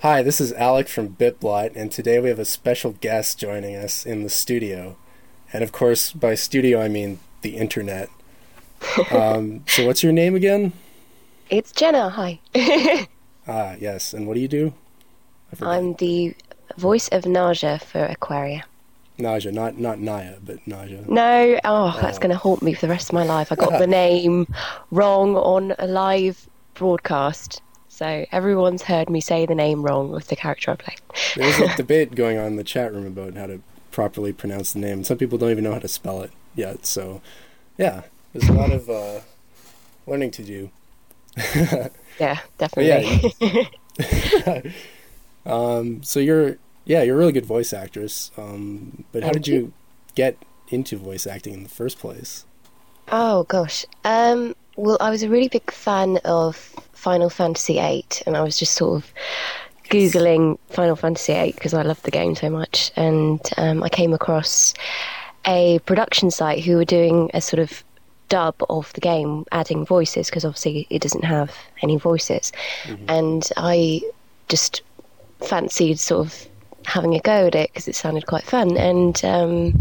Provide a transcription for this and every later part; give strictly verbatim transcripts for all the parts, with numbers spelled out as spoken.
Hi, this is Alec from BitBlot, and today we have a special guest joining us in the studio. And of course, by studio, I mean the internet. Um, so what's your name again? It's Jenna, hi. Ah, yes. And what do you do? I forgot. I'm the voice of Naja for Aquaria. Naja, not not Naya, but Naja. No, oh, that's Oh. going to haunt me for the rest of my life. I got the name wrong on a live broadcast. So everyone's heard me say the name wrong with the character I play. There's a debate going on in the chat room about how to properly pronounce the name. Some people don't even know how to spell it yet. So, yeah, there's a lot of uh, learning to do. Yeah, definitely. Yeah. um, so you're, yeah, you're a really good voice actress. Um, but how Thank did you you. get into voice acting in the first place? Oh, gosh. Um, well, I was a really big fan of Final Fantasy eight, and I was just sort of Googling Final Fantasy eight because I loved the game so much. And um, I came across a production site who were doing a sort of dub of the game, adding voices, because obviously it doesn't have any voices. Mm-hmm. And I just fancied sort of having a go at it because it sounded quite fun. And um,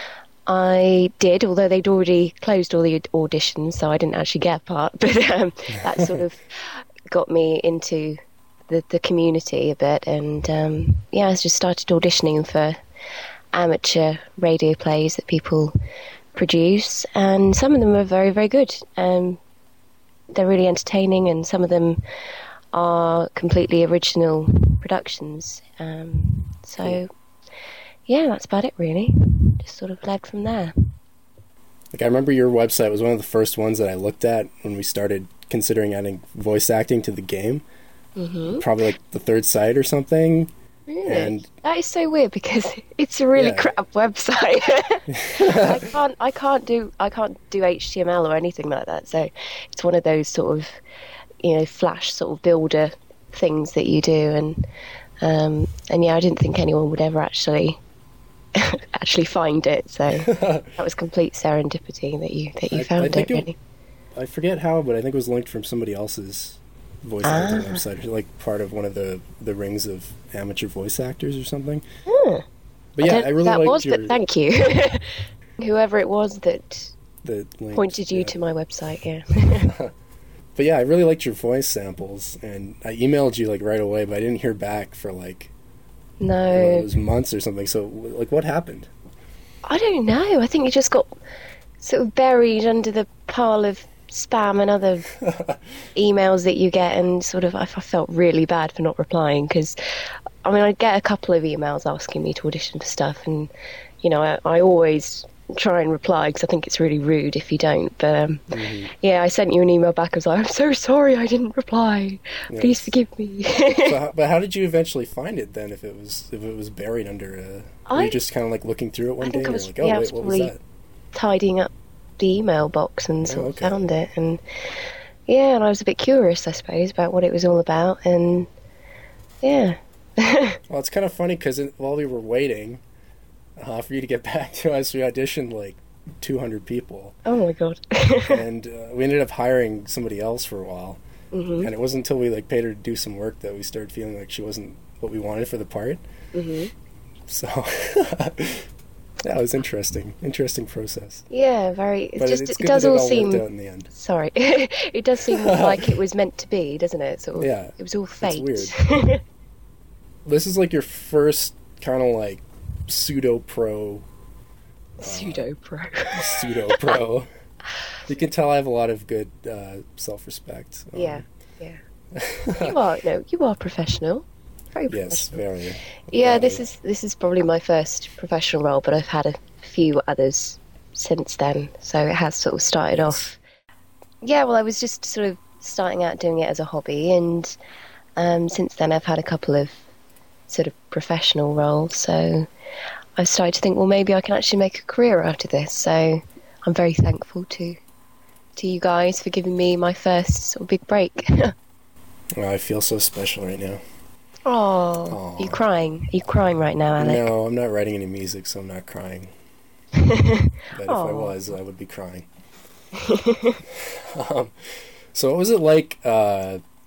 I did, although they'd already closed all the auditions, so I didn't actually get a part. But um, that sort of got me into the, the community a bit. And um, yeah, I just started auditioning for amateur radio plays that people produce, and some of them are very, very good. Um, they're really entertaining, and some of them are completely original productions. Um, so, Cool. yeah, that's about it, really. Just sort of led from there. Like, I remember your website was one of the first ones that I looked at when we started considering adding voice acting to the game. Mm-hmm. Probably like the third site or something. Really? And That is so weird because it's a really Yeah. crap website. I can't, I can't do, I can't do H T M L or anything like that. So it's one of those sort of, you know, Flash sort of builder things that you do, and um, and yeah, I didn't think anyone would ever actually actually find it. So that was complete serendipity that you that you I- I found it. think it- Really. I forget how, but I think it was linked from somebody else's voice acting Ah. website, like part of one of the, the rings of amateur voice actors or something. Hmm. But yeah, don't I, know really who that liked was, your but thank you. Whoever it was that the link, pointed you yeah. to my website, yeah. But yeah, I really liked your voice samples, and I emailed you like right away, but I didn't hear back for like I don't know, it No, was months or something. So like, what happened? I don't know. I think it just got sort of buried under the pile of spam and other emails that you get, and sort of I, I felt really bad for not replying because, I mean, I get a couple of emails asking me to audition for stuff, and you know, I, I always try and reply because I think it's really rude if you don't. But um, Mm-hmm. yeah, I sent you an email back. I was like, I'm so sorry I didn't reply. Please Yes. forgive me. So, how- but how did you eventually find it then? If it was if it was buried under a, were I- you just kind of like looking through it one I day think I and was- you're like, oh yeah, I wait, was what was probably- that? Tidying up the email box and sort Oh, of okay. found it, and yeah, and I was a bit curious, I suppose, about what it was all about, and yeah. Well, it's kind of funny because while we were waiting uh, for you to get back to us, we auditioned like two hundred people, Oh my god. and uh, we ended up hiring somebody else for a while. Mhm. And it wasn't until we like paid her to do some work that we started feeling like she wasn't what we wanted for the part. Mhm. So that was interesting, interesting process. Yeah, very. It But just it's it good does that it all all seem. worked out in the end. Sorry, it does seem like it was meant to be, doesn't it? Sort of. Yeah, It was all fate. weird. This is like your first kind of like pseudo pro, Pseudo pro. pseudo pro. You can tell I have a lot of good uh, self respect. Yeah, yeah. You are no, you are professional. Very Yes, professional. very. Yeah, very. this is this is probably my first professional role, but I've had a few others since then, so it has sort of started Yes. off. Yeah, well, I was just sort of starting out doing it as a hobby, and um, since then I've had a couple of sort of professional roles, so I started to think, well, maybe I can actually make a career out of this. So I'm very thankful to to you guys for giving me my first sort of big break. Oh, I feel so special right now. Oh, Aw. are you crying? Are you crying right now, Alec? No, I'm not writing any music, so I'm not crying. But if I Aw. was, I would be crying. um, so what was it like uh,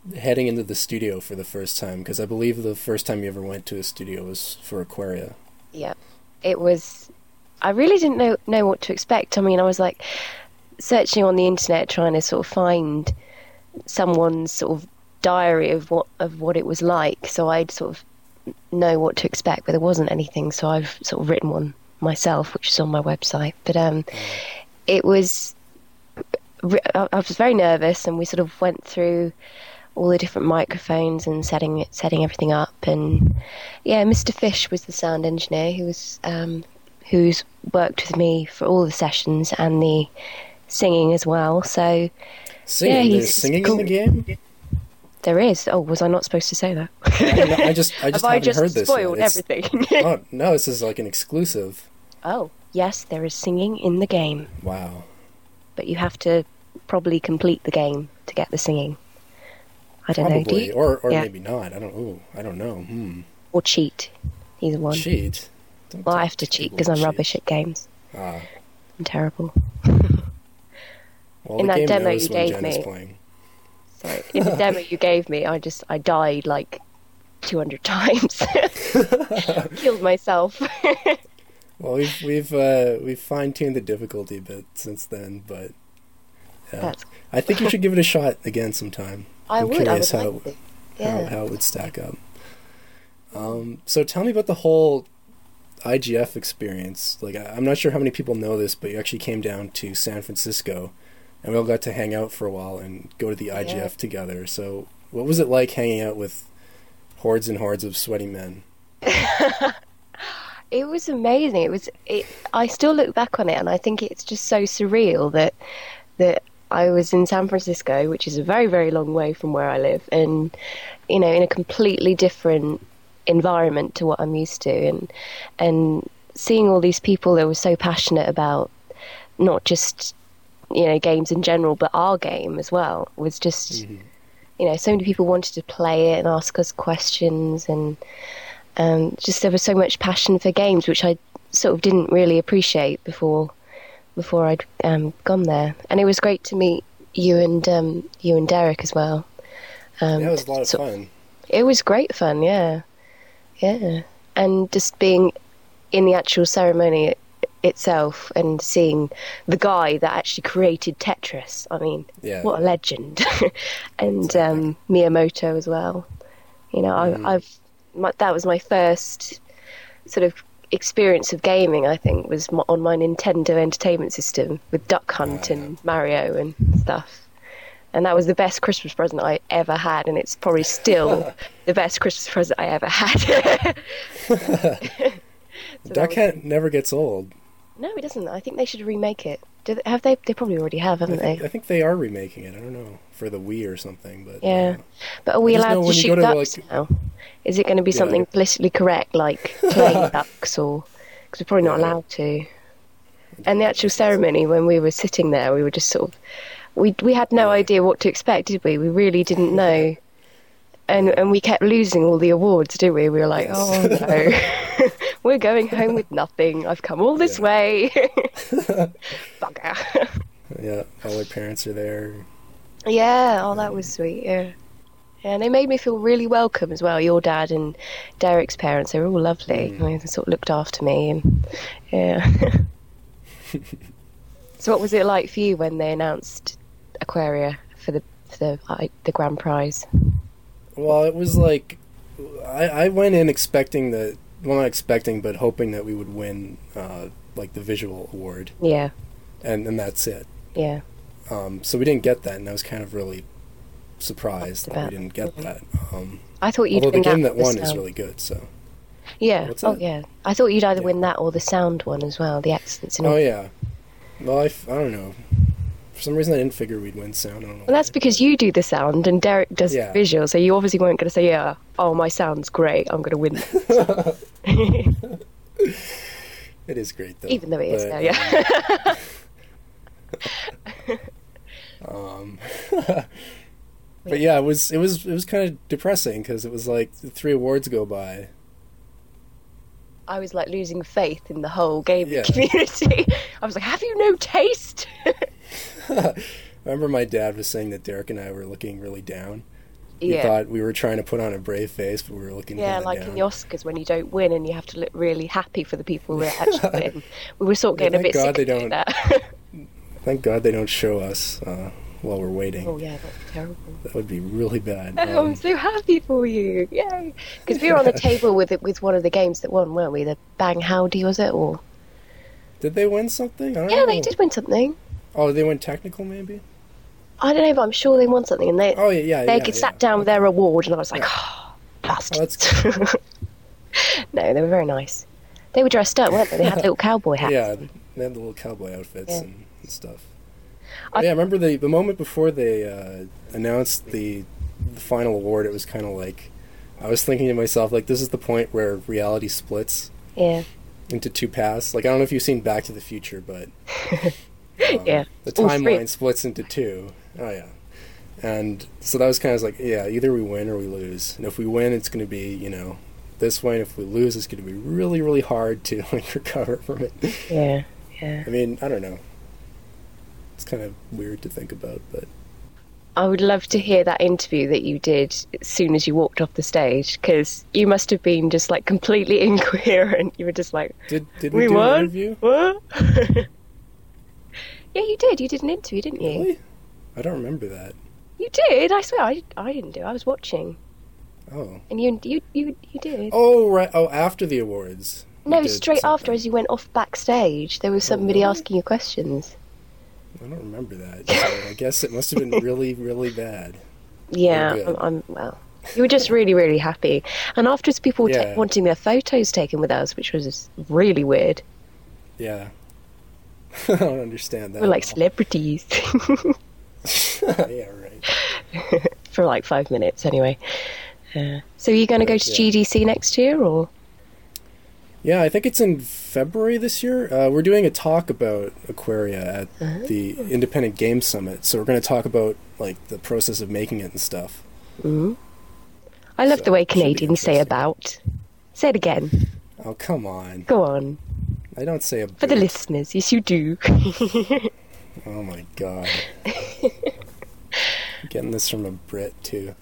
heading into the studio for the first time? Because I believe the first time you ever went to a studio was for Aquaria. Yeah, it was. I really didn't know know what to expect. I mean, I was like searching on the internet, trying to sort of find someone's sort of diary of what of what it was like, so I'd sort of know what to expect. But there wasn't anything, so I've sort of written one myself, which is on my website. But um, it was. I was very nervous, and we sort of went through all the different microphones and setting it, setting everything up. And yeah, Mister Fish was the sound engineer who was um, who's worked with me for all the sessions and the singing as well. So singing, yeah, there's singing cool. in the game. There is. Oh, was I not supposed to say that? I, I just, I just Have haven't I just heard this. Spoiled yet. everything. Oh no, this is like an exclusive. Oh yes, there is singing in the game. Wow. But you have to probably complete the game to get the singing. I don't probably. know. Do you? Or, or yeah. maybe not. I don't. Ooh, I don't know. Hmm. Or cheat. Either one. Cheat. Don't well, I have to cheat because I'm cheat. rubbish at games. Ah. I'm terrible. Well, in the that game demo knows you when gave Jen me. is playing. Sorry. In the demo you gave me, I just I died like two hundred times. Killed myself. Well, we've we've uh, we've fine tuned the difficulty a bit since then, but yeah. That's... I think you should give it a shot again sometime. I I'm would. curious I would how, like it. Yeah. how how it would stack up. Um, so tell me about the whole I G F experience. Like, I'm not sure how many people know this, but you actually came down to San Francisco, and we all got to hang out for a while and go to the I G F yeah. together. So, what was it like hanging out with hordes and hordes of sweaty men? It was amazing. It was. It, I still look back on it, and I think it's just so surreal that that I was in San Francisco, which is a very, very long way from where I live, and you know, in a completely different environment to what I'm used to, and and seeing all these people that were so passionate about not just you know games in general, but our game as well was just mm-hmm. you know so many people wanted to play it and ask us questions, and um, just there was so much passion for games, which I sort of didn't really appreciate before before I'd um, gone there. And it was great to meet you and um, you and Derek as well. Um, yeah, it was a lot of so, fun. It was great fun, yeah. Yeah. And just being in the actual ceremony itself and seeing the guy that actually created Tetris. I mean, yeah. what a legend. And exactly. um, Miyamoto as well. You know, mm-hmm. I, I've my, that was my first sort of experience of gaming, I think, was on my Nintendo Entertainment System with Duck Hunt wow. and Mario and stuff. And that was the best Christmas present I ever had, and it's probably still the best Christmas present I ever had. so Duck Hunt was... never gets old. No, it doesn't. I think they should remake it. Do they, have they? They probably already have, haven't I think, they? I think they are remaking it. I don't know, for the Wii or something. But yeah, uh, but are we allowed to shoot to, ducks like... now? Is it going to be yeah, something yeah. politically correct, like playing ducks, or because we're probably not yeah. allowed to? And the actual ceremony, when we were sitting there, we were just sort of we we had no yeah. idea what to expect, did we? We really didn't know, and and we kept losing all the awards, didn't we? We were like, yes. oh no, we're going home with nothing. I've come all this yeah. way, bugger. Yeah, all our parents are there. Yeah, oh, that was sweet. Yeah. Yeah, and they made me feel really welcome as well. Your dad and Derek's parents, they were all lovely. Mm. I mean, they sort of looked after me, and yeah. So, what was it like for you when they announced Aquaria for the for the uh, the grand prize? Well, it was like I, I went in expecting that, well, not expecting, but hoping that we would win, uh, like the visual award. Yeah. And and that's it. Yeah. Um. So we didn't get that, and I was kind of really surprised that we didn't get that. Um, I thought you'd although win the game that that won sound. is really good, so. Yeah. What's oh that? yeah. I thought you'd either yeah. win that or the sound one as well. The accents. And oh all. yeah. Well, I, f- I don't know. For some reason, I didn't figure we'd win sound. I don't know. Well, that's because you do the sound and Derek does yeah. the visual, so you obviously weren't going to say, "Yeah, oh, my sound's great. I'm going to win." It is great, though. Even though it is, but, yeah. Um. um But yeah, it was it was it was kind of depressing because it was like the three awards go by. I was like losing faith in the whole gaming yeah. community. I was like, "Have you no taste?" I remember my dad was saying that Derek and I were looking really down. You Yeah. thought we were trying to put on a brave face, but we were looking Yeah, kinda like down. in the Oscars when you don't win and you have to look really happy for the people who actually win. We were sort of Yeah, getting a thank bit God sick they of doing don't- that. Thank God they don't show us uh, while we're waiting. Oh yeah, that's terrible. That would be really bad. Oh, I'm Um, so happy for you! Yay! Because we were on the table with it with one of the games that won, weren't we? The Bang Howdy was it? Or did they win something? I don't yeah, know. they did win something. Oh, they went technical, maybe. I don't know, but I'm sure they won something. And they Oh yeah, yeah. they yeah, sat yeah. down with their award, and I was like, oh, bastards. No, they were very nice. They were dressed up, weren't they? They had little cowboy hats. Yeah, they had the little cowboy outfits Yeah. and, and stuff. I- yeah, I remember the the moment before they uh, announced the, the final award. It was kind of like I was thinking to myself, like, this is the point where reality splits Yeah. into two paths. Like, I don't know if you've seen Back to the Future, but um, Yeah. the All three. timeline splits into two. Oh yeah, and so that was kind of like, yeah, either we win or we lose. And if we win, it's going to be, you know, this way. And if we lose, it's going to be really, really hard to like recover from it. Yeah. Yeah. I mean, I don't know. It's kind of weird to think about, but I would love to hear that interview that you did as soon as you walked off the stage, because you must have been just like completely incoherent. You were just like, did did we, we do won? an interview? What? Yeah, you did. You did an interview, didn't you? Really? I don't remember that. You did. I swear, I, I didn't do it. I was watching, Oh. and you you you you did. Oh right. Oh, after the awards. we No, did straight after, something. as you went off backstage, there was Oh, somebody really? asking you questions. I don't remember that. So I guess it must have been really, really bad. Yeah, good. I'm, I'm well. You were just really, really happy, and afterwards, people were ta- Yeah. wanting their photos taken with us, which was really weird. Yeah. I don't understand that. We're like at all. celebrities Yeah, right. for like five minutes, anyway. Uh, so, are you going to go to Yeah. G D C next year, or? Yeah, I think it's in February this year. Uh, we're doing a talk about Aquaria at Uh-huh. the Independent Game Summit. So we're going to talk about like the process of making it and stuff. Mm. I love So, the way should be Canadians say interesting. "about." Say it again. Oh, come on. Go on. I don't say a For the boot. listeners, yes, you do. Oh my god. Getting this from a Brit too.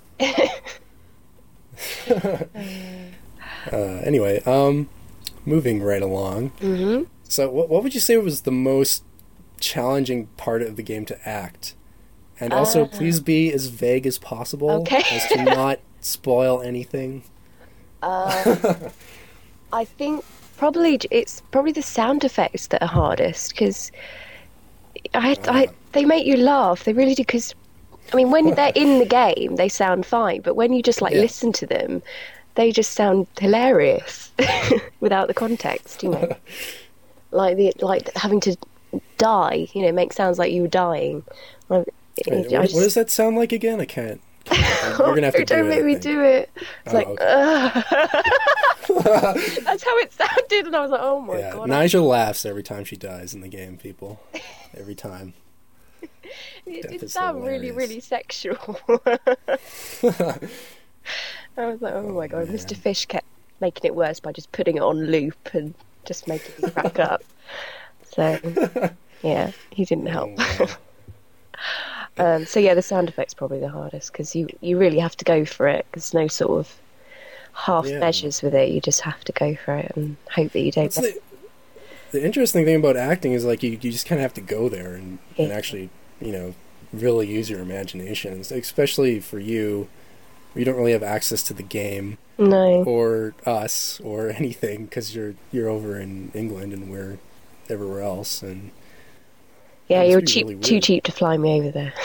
uh, anyway, um, moving right along. hmm So, what, what would you say was the most challenging part of the game to act? And also, Uh. please be as vague as possible, Okay. as to not spoil anything. Uh, I think probably j- it's probably the sound effects that are hardest, because I, I Ah. they make you laugh. They really do. Because I mean, when they're in the game, they sound fine, but when you just like Yeah. listen to them, they just sound hilarious without the context. You know, like the like having to die. You know, make sounds like you were dying. I, Wait, I what, just- what does that sound like again? I can't. You're gonna have to Oh, don't do make it. I me think. do it. It's Oh, like, okay. "Ugh." That's how it sounded, and I was like, oh my Yeah, god. Nigel laughs every time she dies in the game. People, every time. It Death did is sound really, hilarious. really sexual. I was like, oh, my god. man. Mister Fish kept making it worse by just putting it on loop and just making me crack up. So, yeah, he didn't help. Oh, wow. Um, so, yeah, the sound effect's probably the hardest, because you, you really have to go for it. There's no sort of half Yeah. measures with it. You just have to go for it and hope that you don't. That's the, the interesting thing about acting is like you, you just kind of have to go there and, and Yeah. actually, you know, really use your imagination, especially for you. You don't really have access to the game No. or us or anything because you're you're over in England and we're everywhere else. And Yeah, It must you're be cheap, really too weird. cheap to fly me over there.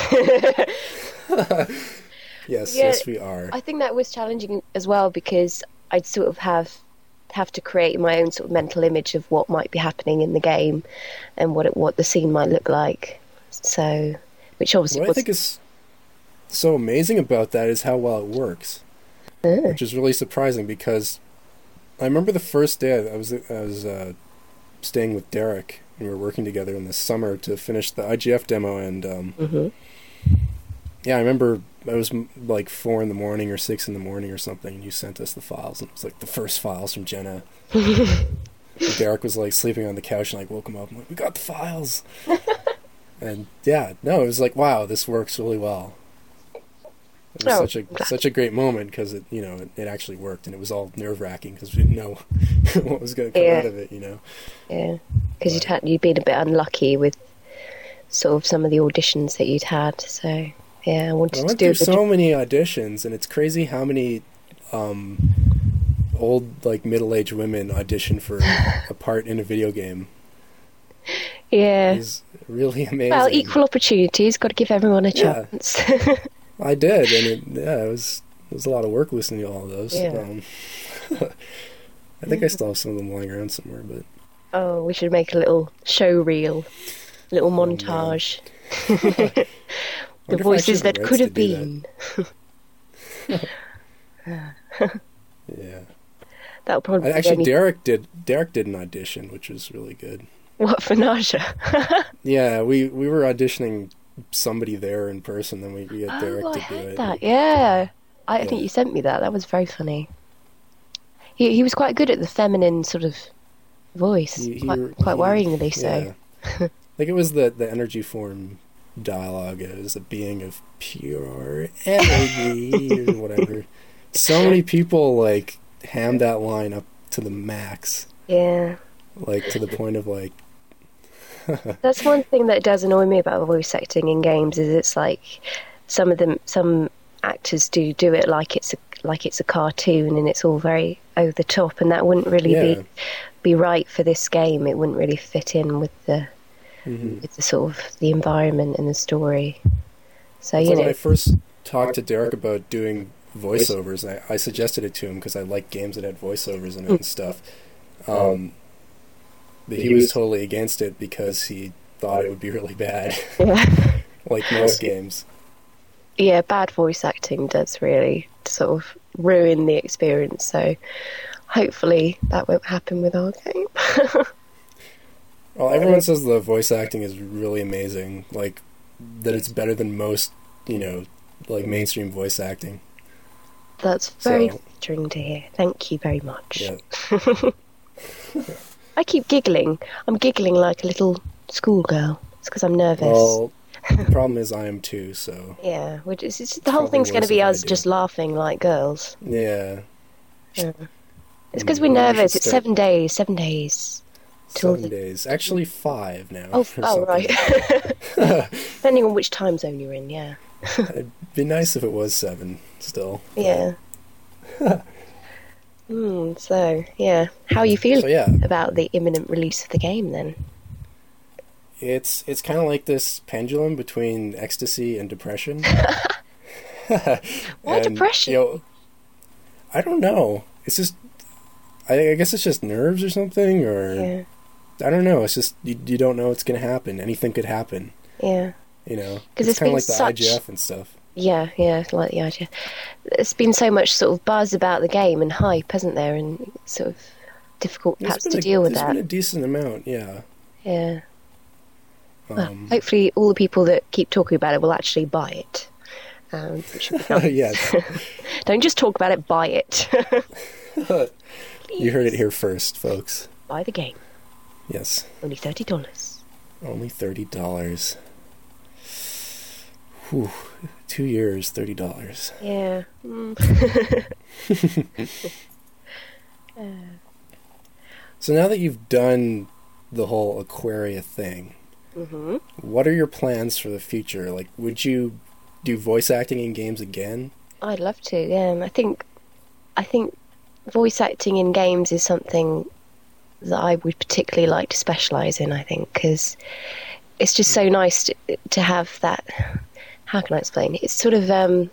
yes, Yeah, yes, we are. I think that was challenging as well, because I'd sort of have have to create my own sort of mental image of what might be happening in the game and what it, what the scene might look like. So, which obviously What I was think is so amazing about that is how well it works, uh, which is really surprising because I remember the first day I was I was uh, staying with Derek and we were working together in the summer to finish the I G F demo, and um, mhm. yeah, I remember it was m- like four in the morning or six in the morning or something, and you sent us the files, and it was like the first files from Jenna. And Derek was like sleeping on the couch, and I like, woke him up. I'm like, we got the files. And yeah, no, it was like, wow, this works really well. It was Oh, such a glad. such a great moment because it you know it, it actually worked, and it was all nerve wracking because we didn't know what was going to come Yeah. out of it. You know. Yeah, because you'd Right. had you'd been a bit unlucky with sort of some of the auditions that you'd had. So yeah, I wanted I to went do through a good so many auditions, and it's crazy how many um, old like middle aged women audition for a part in a video game. Yeah. It's really amazing. Well, equal opportunities. Got to give everyone a Yeah. chance. I did, and it, yeah, it was it was a lot of work listening to all of those. Yeah. Um, I think I still have some of them lying around somewhere, but Oh, we should make a little show reel, little Oh, man. montage. Wonder The if I actually voices have that the could rights have to do been. yeah. That'll probably I, be actually, only... Derek did Derek did an audition, which was really good. What, for Naja? Yeah, we we were auditioning somebody there in person, then we, we got Derek Oh, I to do heard it. that. Yeah, I Yeah. think you sent me that. That was very funny. He he was quite good at the feminine sort of voice, He- he- quite, quite he- worryingly so. Yeah. Like it was the the energy form dialogue. It was a being of pure energy or whatever. So many people like hammed that line up to the max, Yeah, like to the point of like, that's one thing that does annoy me about voice acting in games. Is it's like some of them, some actors do do it like it's a like it's a cartoon and it's all very over the top, and that wouldn't really yeah. be be right for this game. It wouldn't really fit in with the Mhm. with the sort of the environment and the story. So It's you like when know, I first talked to Derek about doing voiceovers, I, I suggested it to him because I like games that had voiceovers in it and stuff. Um, but he was totally against it because he thought it would be really bad, yeah. like most games. yeah, bad voice acting does really sort of ruin the experience. So hopefully that won't happen with our game. Well, everyone says the voice acting is really amazing, like that it's better than most, you know, like mainstream voice acting. That's very So- flattering to hear. Thank you very much. Yeah. I keep giggling. I'm giggling like a little schoolgirl. It's because I'm nervous. Well, the problem is I am too, so yeah, which is, it's, the whole probably thing's going to worse be if I us do. just laughing like girls. yeah. Yeah. It's because Mm, we're maybe we should nervous. It's start- seven days. Seven days. Till Seven the- days. Actually, five now. Oh, or oh something. right. Depending on which time zone you're in, yeah. It'd be nice if it was seven still. but- Yeah. Hmm. So, yeah. How are you feeling So yeah, about the imminent release of the game then? it's it's kind of like this pendulum between ecstasy and depression. Why And, depression? You know, I don't know. It's just, I, I guess it's just nerves or something, or Yeah. I don't know. It's just you, you don't know what's going to happen. Anything could happen. Yeah. You know, 'Cause it's it's kind of been like the such- I G F and stuff. Yeah, yeah, like the idea. There's been so much sort of buzz about the game and hype, hasn't there? And it's sort of difficult There's perhaps been to a, deal with there's that. been a decent amount, yeah. Yeah. Well, Um, hopefully all the people that keep talking about it will actually buy it. Um, which would be nice. yes, Don't just talk about it, buy it. you heard it here first, folks. Buy the game. Yes, Only thirty dollars. only thirty dollars. Whew, two years, thirty dollars. Yeah. Mm. So now that you've done the whole Aquaria thing, hmm what are your plans for the future? Like, would you do voice acting in games again? I'd love to. Yeah, and I think, I think, voice acting in games is something that I would particularly like to specialise in. I think because it's just so nice to, to have that. How can I explain? It's sort of um,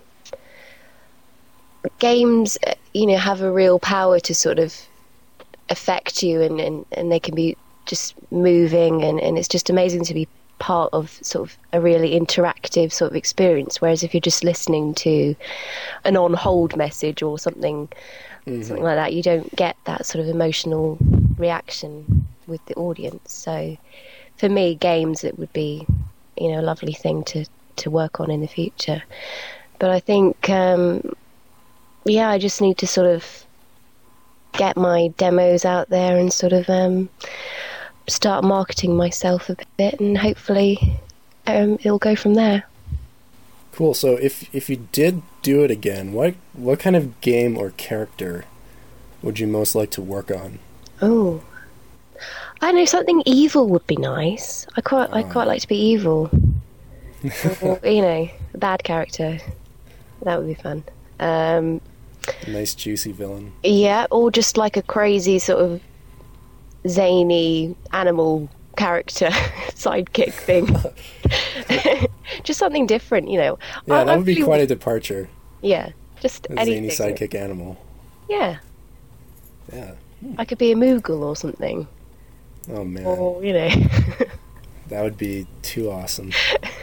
games, uh, you know, have a real power to sort of affect you, and, and, and they can be just moving, and, and it's just amazing to be part of sort of a really interactive sort of experience. Whereas if you're just listening to an on hold message or something, Mhm. something like that, you don't get that sort of emotional reaction with the audience. So for me, games, it would be, you know, a lovely thing to, to work on in the future. But I think, um, yeah, I just need to sort of get my demos out there and sort of um, start marketing myself a bit, and hopefully um, it'll go from there. Cool. So if if you did do it again, what what kind of game or character would you most like to work on? Oh, I know something evil would be nice. I quite I quite like to be evil. Or, you know, a bad character. That would be fun. Um, A nice juicy villain. yeah, or just like a crazy sort of zany animal character sidekick thing. Just something different, you know. Yeah, I, that would be really- quite a departure. Yeah, just A anything. zany sidekick animal. Yeah, Yeah. I could be a Moogle or something, Oh man, or you know. that would be too awesome.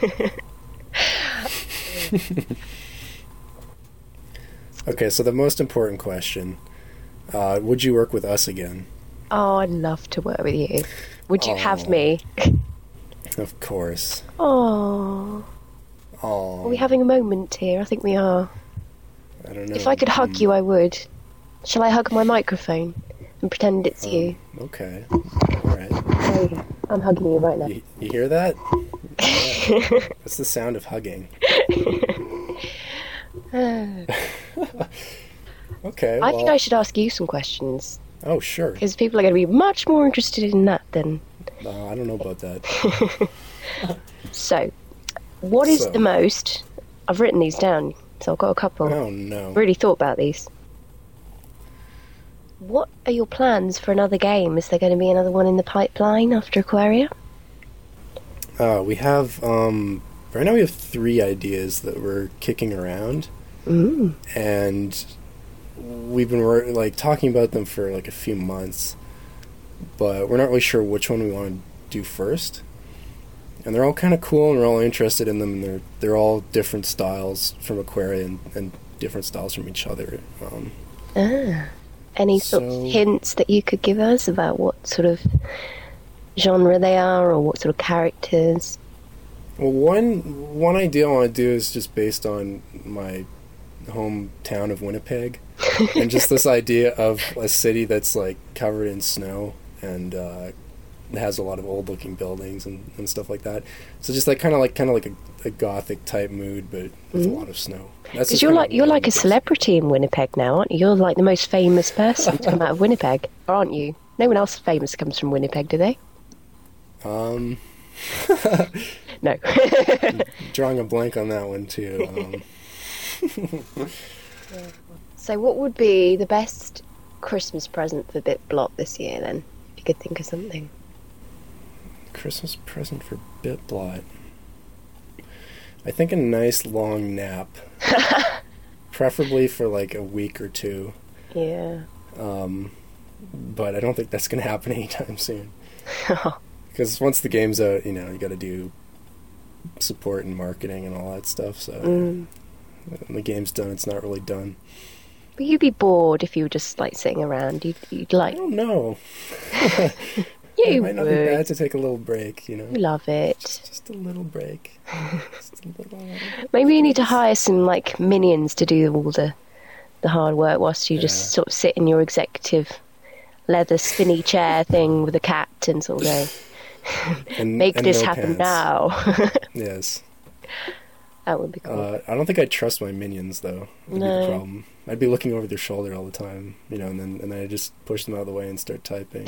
Okay, so the most important question: uh, would you work with us again? Oh, I'd love to work with you. Would you have Aw. me? Of course. Oh, Oh, are we having a moment here? I think we are. I don't know. If I could hug Mm, you, I would. Shall I hug my microphone and pretend it's um, you? Okay. All right. Oh, I'm hugging you right now. You, you hear that? Yeah. That's the sound of hugging. Okay. I well, think I should ask you some questions, Oh, sure. because people are going to be much more interested in that than... Uh, I don't know about that. So, what is So. the most... I've written these down, so I've got a couple. Oh no. Really thought about these. What are your plans for another game? Is there going to be another one in the pipeline after Aquaria? Uh, we have um, right now we have three ideas that we're kicking around, Mm. and we've been wor- like talking about them for like a few months, but we're not really sure which one we want to do first. And they're all kind of cool, and we're all interested in them. And they're they're all different styles from Aquaria and, and different styles from each other. Um, Ah. Any sort of So- hints that you could give us about what sort of genre they are, or what sort of characters? Well, one one idea I want to do is just based on my hometown of Winnipeg, and just this idea of a city that's like covered in snow and uh, has a lot of old-looking buildings and, and stuff like that. So just like kind of like kind of like a, a gothic type mood, but with Mhm. a lot of snow. That's Because just you're kinda like you're what like a I'm- celebrity in Winnipeg now, aren't you? You're like the most famous person to come out of Winnipeg, aren't you? No one else famous comes from Winnipeg, do they? Um, No. drawing a blank on that one too. Um, So, what would be the best Christmas present for BitBlot this year, then? If you could think of something. Christmas present for BitBlot. I think a nice long nap, preferably for like a week or two. Yeah. Um, but I don't think that's going to happen anytime soon. Because once the game's out, you know, you got to do support and marketing and all that stuff. So Mm. when the game's done, it's not really done. But you'd be bored if you were just like sitting around. You'd, you'd I like. don't know. You It might not be would. bad to take a little break, you know. You love it. Just a little break. Just a little. Maybe you need to hire some like minions to do all the the hard work whilst you Yeah. just sort of sit in your executive leather spinny chair thing with a cat and sort of go, And, make and this no happen pants. now. Yes. That would be cool. Uh, I don't think I'd trust my minions though. That'd be No. the problem. I'd be looking over their shoulder all the time, you know, and then and then I just push them out of the way and start typing.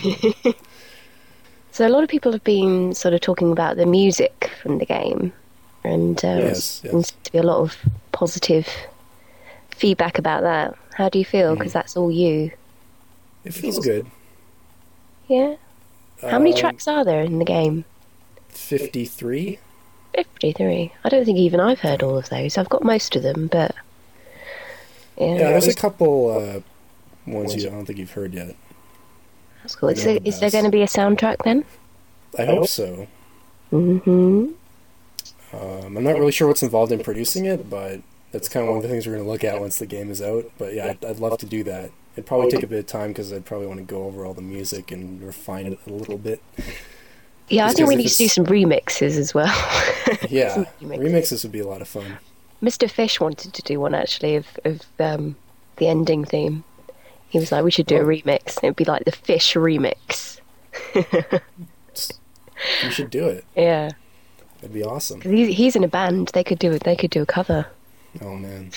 So a lot of people have been sort of talking about the music from the game, and uh, Yes, there seems yes. to be a lot of positive feedback about that. How do you feel? Because Mhm. that's all you. It feels good. Yeah. How many Um, tracks are there in the game? fifty-three. fifty-three. I don't think even I've heard all of those. I've got most of them, but yeah, Yeah, there's a couple uh, ones you I don't think you've heard yet. that's cool. Is I there, know is there best. going to be a soundtrack then? I hope so. Mm-hmm. Um, I'm not really sure what's involved in producing it, but that's kind of one of the things we're going to look at once the game is out. But yeah, I'd, I'd love to do that. It'd probably take a bit of time because I'd probably want to go over all the music and refine it a little bit. Yeah, I Just think we 'cause need if to do it's- some remixes as well. Yeah, Some remixes. remixes would be a lot of fun. Mister Fish wanted to do one actually of, of um, the ending theme. He was like, we should do a Oh. remix. It would be like the Fish remix. You should do it. Yeah. That'd be awesome. He, he's in a band. They could do it. They could do a cover. Oh man.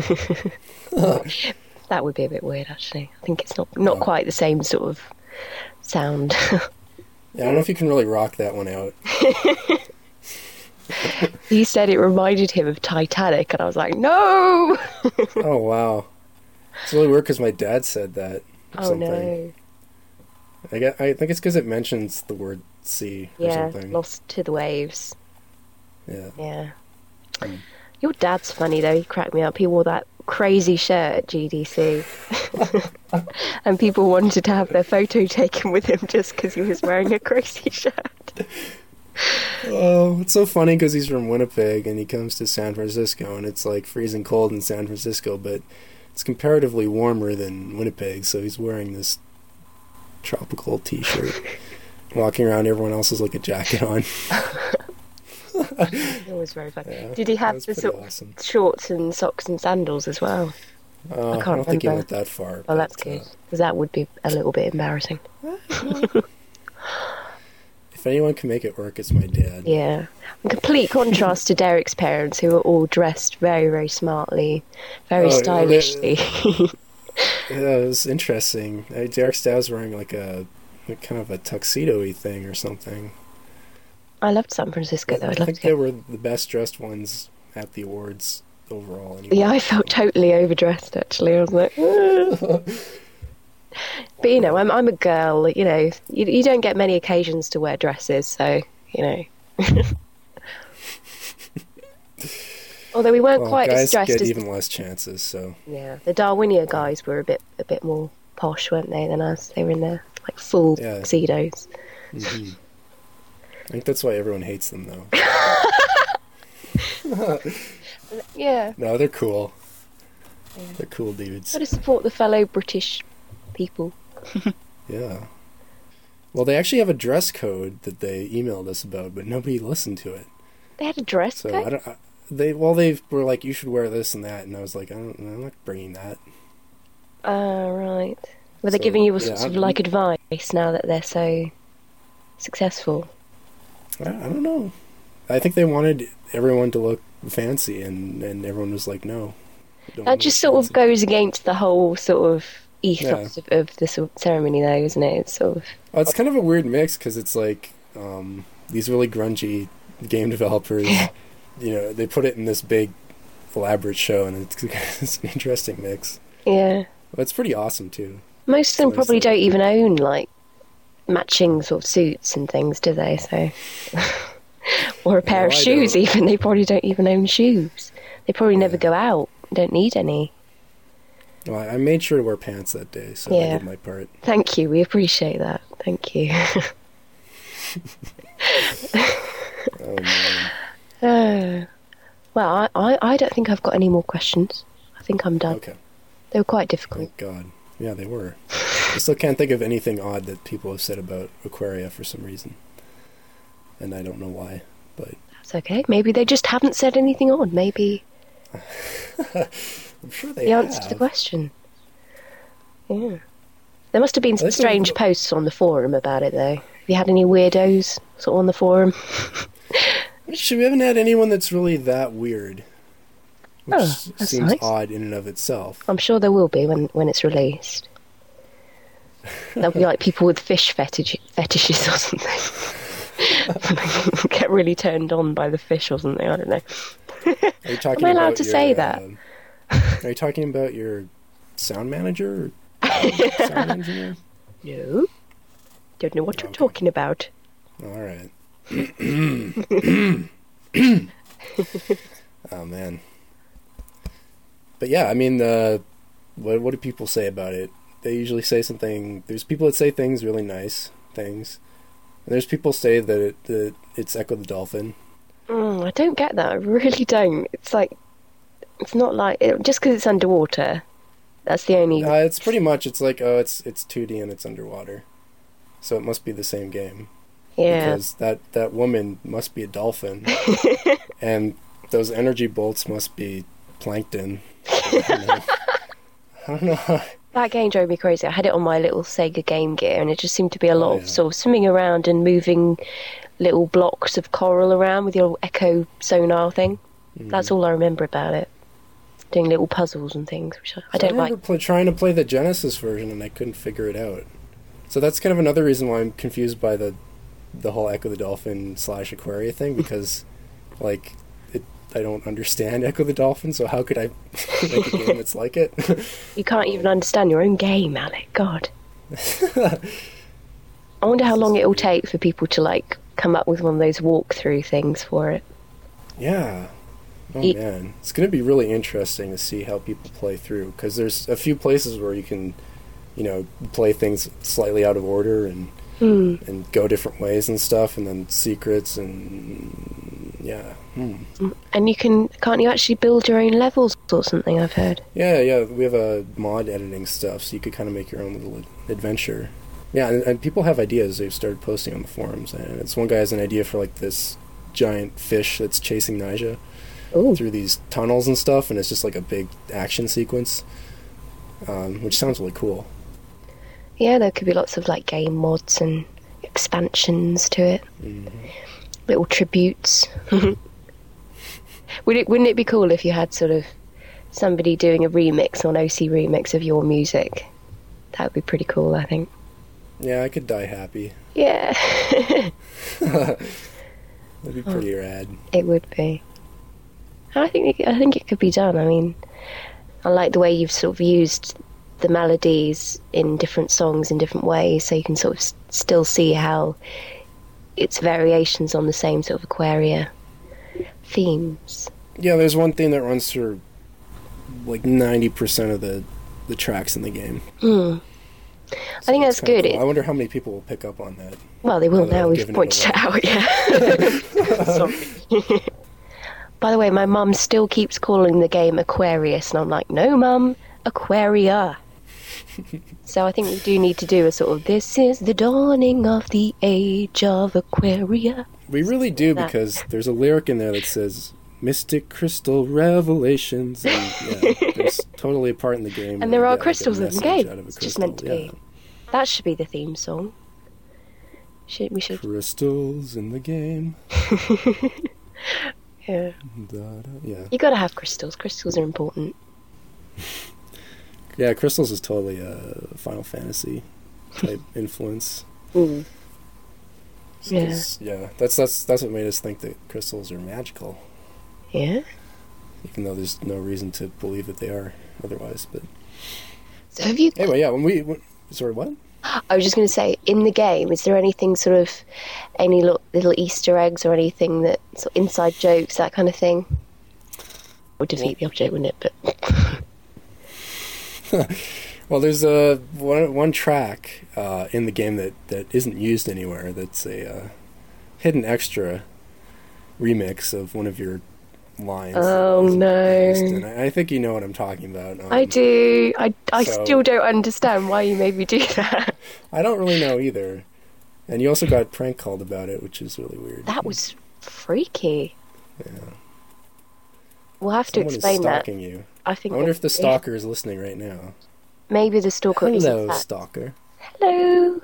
That would be a bit weird, actually. I think it's not not Oh. quite the same sort of sound. Yeah, I don't know if you can really rock that one out. He said it reminded him of Titanic, and I was like, no! Oh wow. It's really weird because my dad said that. Or Oh something. no. I, get, I think it's because it mentions the word sea or Yeah, something. lost to the waves. Yeah. Yeah. Mm. Your dad's funny, though. He cracked me up. He wore that crazy shirt at G D C. And people wanted to have their photo taken with him just because he was wearing a crazy shirt. Oh, it's so funny because he's from Winnipeg and he comes to San Francisco and it's like freezing cold in San Francisco, but it's comparatively warmer than Winnipeg, so he's wearing this tropical t-shirt, walking around, everyone else has like a jacket on. It was very funny. Yeah, Did he that have was the pretty sort of awesome. shorts and socks and sandals as well? Uh, I, can't don't think he remember. went that far. Oh, but, that's uh, good. Because that would be a little bit embarrassing. if anyone can make it work, it's my dad. Yeah. In complete contrast to Derek's parents, who were all dressed very, very smartly, very Oh, yeah, stylishly. Yeah, it was interesting. Uh, Derek's dad was wearing like a like kind of a tuxedo-y thing or something. I loved San Francisco, though. I'd I love think to they go. were the best dressed ones at the awards overall. Anyway. Yeah, I felt totally overdressed, actually. I was like, "Ah." But, you know, I'm I'm a girl, you know. You, you don't get many occasions to wear dresses, so, you know. Although we weren't Well, quite guys as stressed get as... even less chances, so Yeah, the Darwinia guys were a bit a bit more posh, weren't they, than us? They were in their, like, full Yeah. tuxedos. hmm I think that's why everyone hates them, though. Yeah. No, they're cool. They're cool dudes. Got to support the fellow British people. Yeah. Well, they actually have a dress code that they emailed us about, but nobody listened to it. They had a dress So code? I don't. I, they well, they were like, you should wear this and that, and I was like, I don't, I'm not bringing that. Ah, right. Were they So, giving you a yeah, sort of I'm- like advice now that they're so successful? I, I don't know. I think they wanted everyone to look fancy, and, and everyone was like, no. don't That just look sort of fancy. goes against the whole sort of ethos of, of the sort of ceremony, though, isn't it? It's sort of... Well, it's kind of a weird mix because it's like um, these really grungy game developers. You know, they put it in this big, elaborate show, and it's, it's an interesting mix. Yeah. But it's pretty awesome too. Most of them So probably it's like- don't even own, like, matching sort of suits and things, do they? So... Or a pair No, of I shoes, don't. even. They probably don't even own shoes. They probably never Yeah. go out. Don't need any. Well, I I made sure to wear pants that day, so I Yeah. did my part. Thank you. We appreciate that. Thank you. Oh man. Uh, well, I, I, I don't think I've got any more questions. I think I'm done. Okay. They were quite difficult. Thank God. Yeah, they were. I still can't think of anything odd that people have said about Aquaria for some reason, and I don't know why. But That's okay. Maybe they just haven't said anything odd. Maybe I'm sure they the have. answer to the question. Yeah. There must have been some think strange they've- posts on the forum about it, though. Have you had any weirdos sort of on the forum? Actually, we haven't had anyone that's really that weird, which Oh, s- that's seems nice. odd in and of itself. I'm sure there will be when, when it's released. There'll be like people with fish fetish, fetishes or something. Get really turned on by the fish or something. I don't know. Are you talking Am I allowed about to your, say that? um, are you talking about your sound manager? Or sound engineer? No. Don't know what you're Okay. talking about. All right. Oh man. But yeah, I mean, uh, what what do people say about it? They usually say something. There's people that say things really nice things. And there's people say that it, that it's Echo the Dolphin. Mm, I don't get that. I really don't. It's like it's not like it, just because it's underwater. That's the only. Uh, it's pretty much. It's like oh, it's it's two D and it's underwater, so it must be the same game. yeah. Because that that woman must be a dolphin, and those energy bolts must be plankton. I don't know. I don't know. That game drove me crazy. I had it on my little Sega Game Gear, and it just seemed to be a lot Oh, of yeah. sort of swimming around and moving little blocks of coral around with your echo sonar thing. Mm. That's all I remember about it. Doing little puzzles and things, which I, I I don't remember like. play, trying to play the Genesis version, and I couldn't figure it out. So that's kind of another reason why I'm confused by the the whole Echo the Dolphin slash Aquaria thing, because like it, I don't understand Echo the Dolphin, so how could I make a game that's like it? You can't even understand your own game, Alec. God. I wonder how long it will take for people to like come up with one of those walkthrough things for it. Yeah. Oh It- man, it's going to be really interesting to see how people play through, because there's a few places where you can, you know, play things slightly out of order and Hmm. and go different ways and stuff, and then secrets and yeah, hmm. And you can, can't you actually build your own levels or something, I've heard? yeah, yeah. We have a mod editing stuff, so you could kind of make your own little ad- adventure. Yeah, and, and people have ideas. They've started posting on the forums, and it's one guy has an idea for like this giant fish that's chasing Nyjah Ooh. through these tunnels and stuff, and it's just like a big action sequence, um, which sounds really cool. Yeah, there could be lots of like game mods and expansions to it. Mhm. Little tributes. Would it, wouldn't it be cool if you had sort of somebody doing a remix or an O C remix of your music? That would be pretty cool, I think. Yeah, I could die happy. Yeah. That'd be pretty rad. It would be. I think it, I think it could be done. I mean, I like the way you've sort of used the melodies in different songs in different ways, so you can sort of s- still see how it's variations on the same sort of Aquaria themes. Yeah, there's one theme that runs through like ninety percent of the, the tracks in the game. Mm. So I think it's that's kinda good. cool. It- I wonder how many people will pick up on that. Well, they will Now that now. I've We've given it pointed away. it out. Yeah. Sorry. By the way, my mum still keeps calling the game Aquarius, and I'm like, no, mum, Aquaria. So I think we do need to do a sort of, this is the dawning of the age of Aquaria. We really do, That- because there's a lyric in there that says mystic crystal revelations, and yeah, there's totally a part in the game where And there you are get, like, a crystals in the message game. out of a It's just crystal, meant to yeah. be. That should be the theme song. Should we should? Crystals in the game. Yeah. Da, da, yeah. You gotta have crystals. Crystals are important. Yeah, crystals is totally a Final Fantasy type influence. Mm. So Yeah. it's- yeah. That's that's that's what made us think that crystals are magical, Yeah. even though there's no reason to believe that they are otherwise. But So have you? anyway, yeah. When we when, sorry, what? I was just going to say, in the game, is there anything sort of, any lo- little Easter eggs or anything that, sort of inside jokes, that kind of thing? Would defeat the object, wouldn't it? But Well, there's a one one track uh, in the game that, that isn't used anywhere. That's a uh, hidden extra remix of one of your lines. that Oh, wasn't no. used, and I, I think you know what I'm talking about. Um, I do. I, I so- still don't understand why you made me do that. I don't really know either. And you also got prank called about it, which is really weird. That was freaky. Yeah. We'll have Someone to explain is that. stalking you. I think. I wonder if the that- stalker is listening right now. Maybe the stalker is. Hello, in fact- stalker. Hello.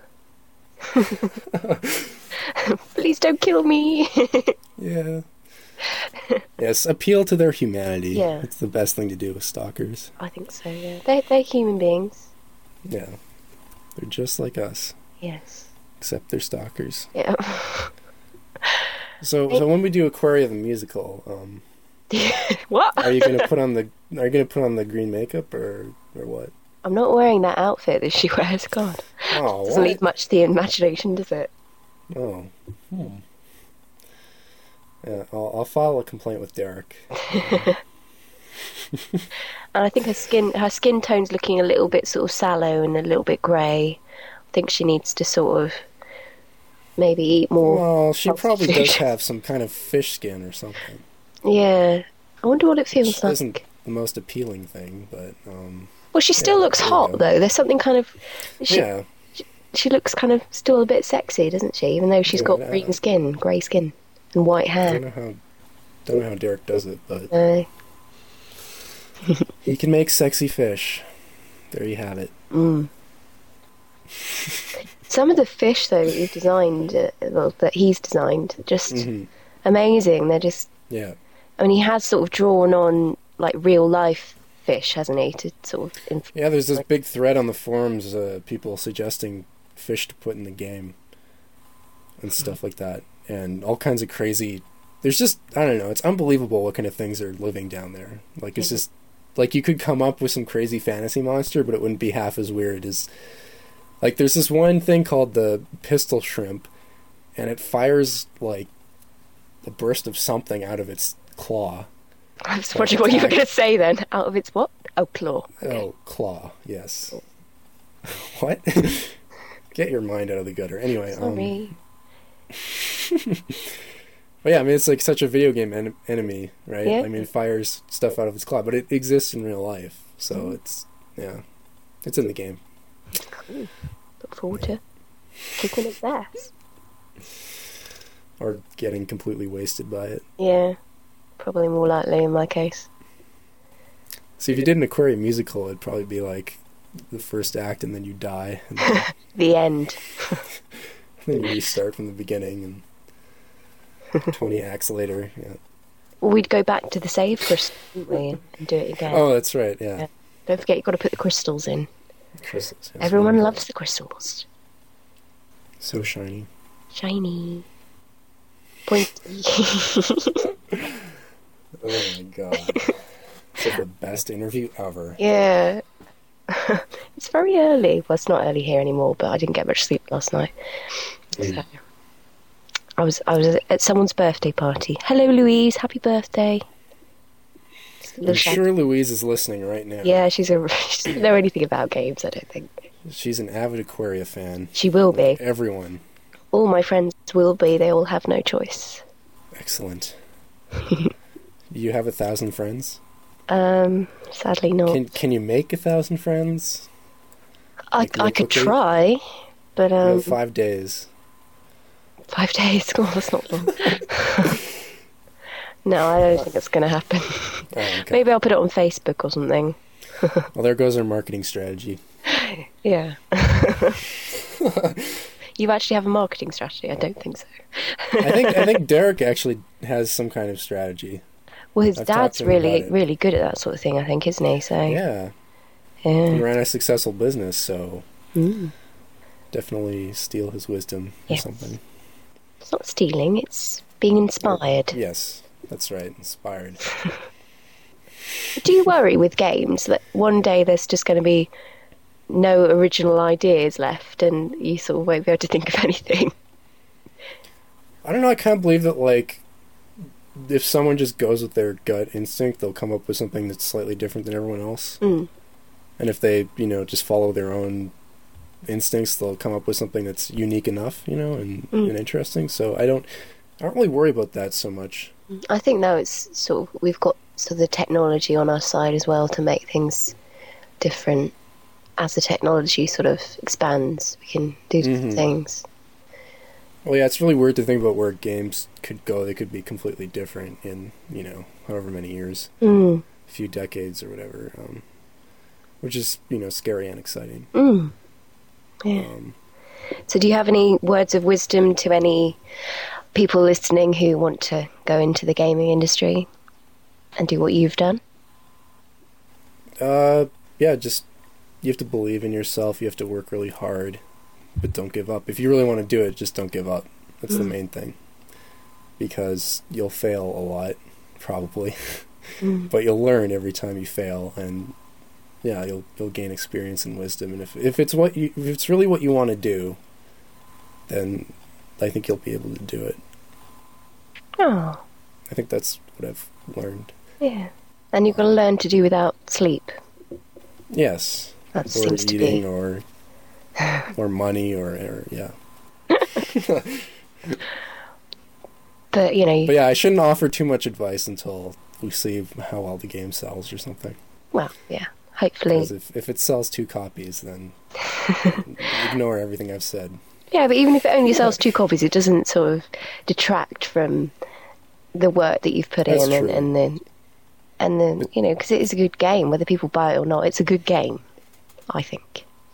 Please don't kill me. Yeah. Yes, appeal to their humanity. Yeah. It's the best thing to do with stalkers. I think so. Yeah, they they're human beings. Yeah. They're just like us, Yes. except they're stalkers. Yeah. So, so when we do Aquaria the musical, um, What? are you gonna put on the are you gonna put on the green makeup or or what? I'm not wearing that outfit that she wears. God, Oh, doesn't what? leave much to the imagination, does it? Oh. Hmm. Yeah, I'll, I'll file a complaint with Derek. And I think her skin, her skin tone's looking a little bit sort of sallow and a little bit grey. I think she needs to sort of maybe eat more. Well, she healthy probably does food. have some kind of fish skin or something. Yeah, I wonder what it feels Which like. isn't the most appealing thing, but um, Well, she still yeah, looks there you hot go. though. There's something kind of. She, yeah, she looks kind of still a bit sexy, doesn't she? Even though she's Yeah, got yeah. green skin, grey skin, and white I hair. don't know how don't know how Derek does it, but Uh, he can make sexy fish. There you have it. Mm. Some of the fish, though, that you've designed, uh, well, that he's designed, just Mm-hmm. amazing. They're just... Yeah. I mean, he has sort of drawn on, like, real-life fish, hasn't he, to sort of... Inf- Yeah, there's this big thread on the forums, uh, people suggesting fish to put in the game and stuff like that. And all kinds of crazy... There's just, I don't know, it's unbelievable what kind of things are living down there. Like, it's Mm-hmm. just... Like, you could come up with some crazy fantasy monster, but it wouldn't be half as weird as... Like, there's this one thing called the pistol shrimp, and it fires, like, a burst of something out of its claw. I was wondering what you were going to say then. Out of its what? Oh, claw. Okay. Oh, claw, yes. What? Get your mind out of the gutter. Anyway, Sorry. um... But yeah, I mean, it's like such a video game en- enemy, right? Yeah. I mean, it fires stuff out of its claw, but it exists in real life, so Mm. it's, yeah, it's in the game. Cool. Look forward to kicking its ass. Or getting completely wasted by it. Yeah. Probably more likely in my case. See, if you did an aquarium musical, it'd probably be like the first act, and then you die, and then, The end. then you restart from the beginning, and twenty acts later, yeah. Well, we'd go back to the save crystal, wouldn't we, and do it again. Oh, that's right, yeah. Yeah. Don't forget, you've got to put the crystals in. Crystals, yes. Everyone loves the crystals. So shiny. Shiny. Pointy. Oh my god. It's like the best interview ever. Yeah. It's very early. Well, it's not early here anymore, but I didn't get much sleep last night. Mm. So I was I was at someone's birthday party. Hello, Louise. Happy birthday. I'm sure Louise is listening right now. Yeah, she's a. She doesn't know anything about games, I don't think. She's an avid Aquaria fan. She will be. Everyone. All my friends will be. They all have no choice. Excellent. You have a thousand friends? Um, sadly not. Can Can you make a thousand friends? I like I real could quickly? try, but You um, have five days. five days. Oh, that's not long. No, I don't think it's going to happen. Oh, okay. Maybe I'll put it on Facebook or something. Well, there goes our marketing strategy. Yeah. You actually have a marketing strategy? I don't think so. I think I think Derek actually has some kind of strategy. Well, his I've talked dad's to him really, about it. really good at that sort of thing, I think, isn't he? So, Yeah, yeah. he ran a successful business, so Mm. definitely steal his wisdom or Yes. something. It's not stealing, it's being inspired. Yes, that's right. Inspired. Do you worry with games that one day there's just going to be no original ideas left and you sort of won't be able to think of anything? I don't know. I can't believe that. Like, if someone just goes with their gut instinct, they'll come up with something that's slightly different than everyone else. Mm. And if they, you know, just follow their own instincts, they'll come up with something that's unique enough, you know, and, Mm. and interesting. So I don't, I don't really worry about that so much. I think now it's sort of, we've got sort of the technology on our side as well to make things different. As the technology sort of expands, we can do different Mhm. things. Well, yeah, it's really weird to think about where games could go. They could be completely different in, you know, however many years, Mm. a few decades or whatever, um, which is, you know, scary and exciting. Mm. Yeah. Um, So do you have any words of wisdom to any people listening who want to go into the gaming industry and do what you've done? uh, yeah, just, you have to believe in yourself. You have to work really hard, but don't give up. If you really want to do it, just don't give up. That's the Mm. main thing. Because you'll fail a lot, probably, Mm. but you'll learn every time you fail, and yeah, you'll you'll gain experience and wisdom. And if if it's what you if it's really what you want to do, then I think you'll be able to do it. Oh, I think that's what I've learned. yeah. And you've got to learn to do without sleep. Yes, That or seems to eating, be. or or money, or, or yeah. But, you know, you, But yeah, I shouldn't offer too much advice until we see how well the game sells or something. well, yeah. Hopefully. Because if if it sells two copies, then ignore everything I've said. Yeah, but even if it only sells two copies, it doesn't sort of detract from the work that you've put That's in and, true. and the and the you know, because it is a good game, whether people buy it or not. It's a good game, I think.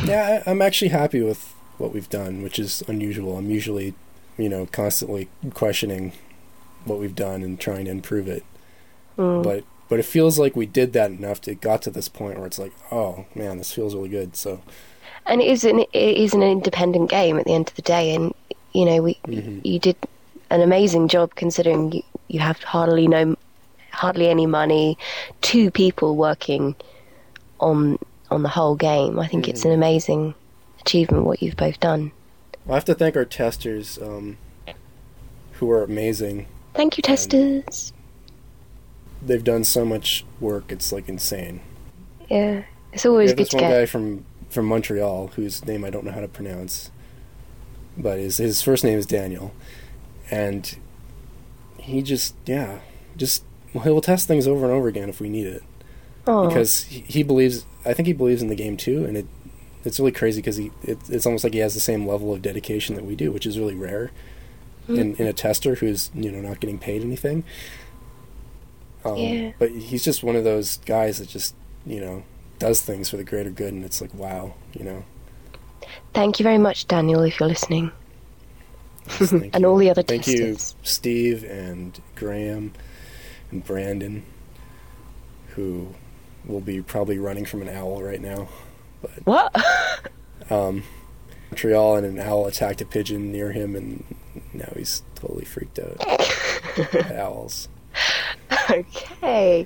Yeah, I, I'm actually happy with what we've done, which is unusual. I'm usually, you know, constantly questioning what we've done and trying to improve it. Mm. But but it feels like we did that enough to got to this point where it's like, oh man, this feels really good. So, and it is an it is an independent game at the end of the day, and you know we mm-hmm. you did an amazing job considering you, you have hardly no hardly any money, two people working on on the whole game. I think mm-hmm. it's an amazing achievement what you've both done. Well, I have to thank our testers, um, who are amazing. Thank you, testers. They've done so much work; it's like insane. Yeah, it's always good this to one get. guy from from Montreal, whose name I don't know how to pronounce, but his his first name is Daniel, and he just yeah just well, he'll test things over and over again if we need it. Oh. Because he, he believes, I think he believes in the game too, and it it's really crazy because he it, it's almost like he has the same level of dedication that we do, which is really rare mm. in in a tester who's you know not getting paid anything. Um, yeah. But he's just one of those guys that just you know does things for the greater good, and it's like wow, you know. Thank you very much, Daniel, if you're listening. Yes, and you. all the other thank testers. You, Steve and Graham and Brandon, who will be probably running from an owl right now. But, what? um, Montreal and an owl attacked a pigeon near him, and now he's totally freaked out by owls. Okay.